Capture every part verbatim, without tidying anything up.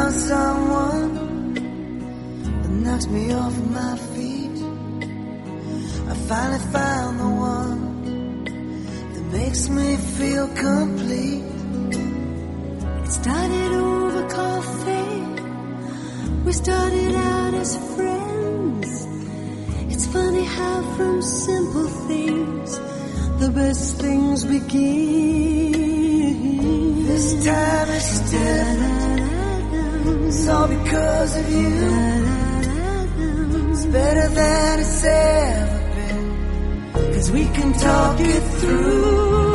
found someone that knocks me off my feet. I finally found the one that makes me feel complete. It started over coffee. We started out as friends. It's funny how from simple things the best things begin. This time it's different. It's all because of you. It's better than it's ever been, 'cause we can talk it through.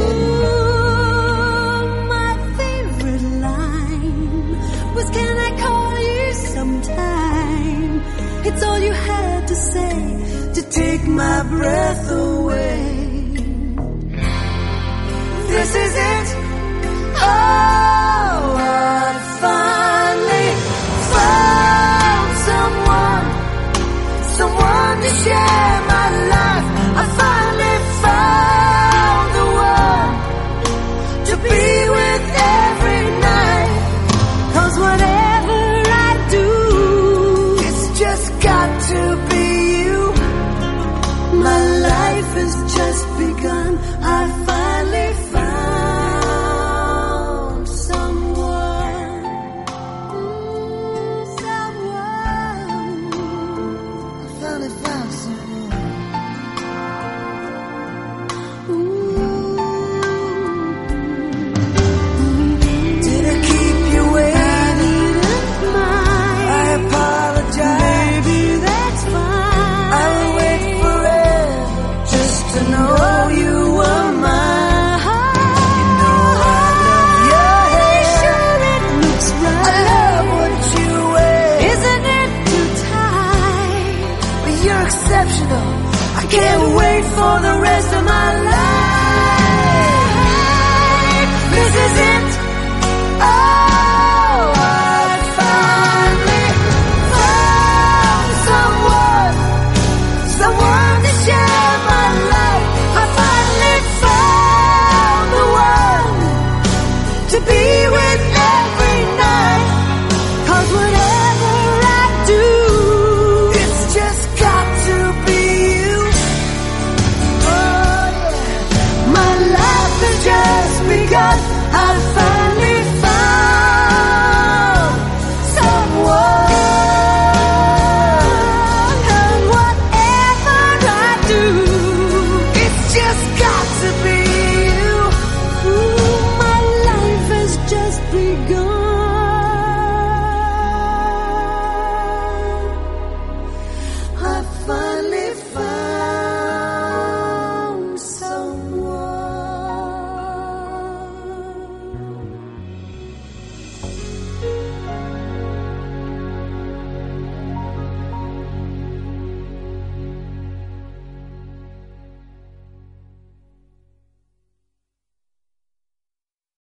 My favorite line was, can I call you sometime? It's all you had to say to take my breath away. This is it. Oh, I finally found someone, someone to share my life. I finally found the one to be with every night. 'Cause whatever I do, it's just got to be you. My life has just begun. I finally found someone, someone. I finally found someone. Did I keep you waiting? I apologize. Baby, that's fine. I will wait forever just to know you were mine. You know I love your hair. Sure, it looks right. I love what you wear. Isn't it too tight? But you're exceptional. I can't wait for the rest of my life.